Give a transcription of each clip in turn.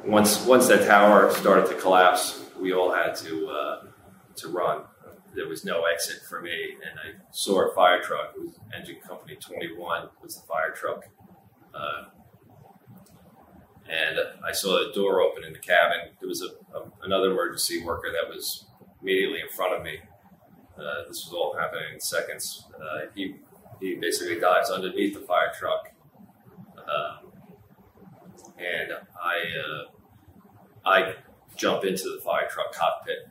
Once that tower started to collapse, we all had to run. There was no exit for me, and I saw a fire truck. It was Engine Company 21 was the fire truck. And I saw the door open in the cabin. There was another emergency worker that was immediately in front of me. This was all happening in seconds. He basically dives underneath the fire truck. And I jump into the fire truck cockpit.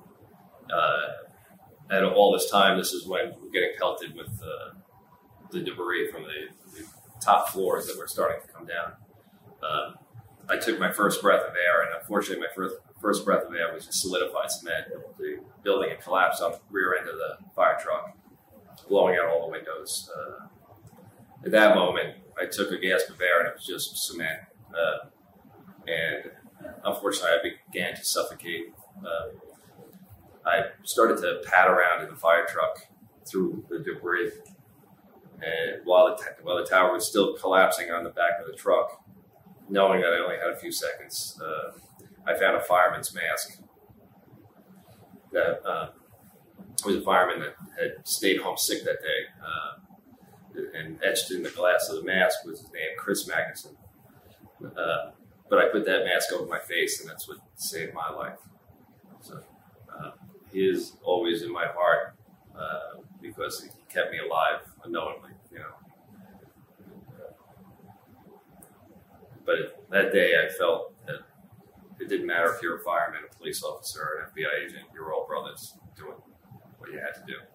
And all this time, this is when we're getting pelted with the debris from the top floors that were starting to come down. I took my first breath of air, and unfortunately, my first breath of air was just solidified cement. The building had collapsed on the rear end of the fire truck, blowing out all the windows. At that moment, I took a gasp of air, and it was just cement. And unfortunately, I began to suffocate. I started to pad around in the fire truck through the debris. And while the tower was still collapsing on the back of the truck, knowing that I only had a few seconds, I found a fireman's mask. That was a fireman that had stayed home sick that day. And etched in the glass of the mask was his name, Chris Magnuson. But I put that mask over my face, and that's what saved my life. So he is always in my heart because he kept me alive unknowingly, But that day I felt that it didn't matter if you're a fireman, a police officer, or an FBI agent, you're all brothers doing what you had to do.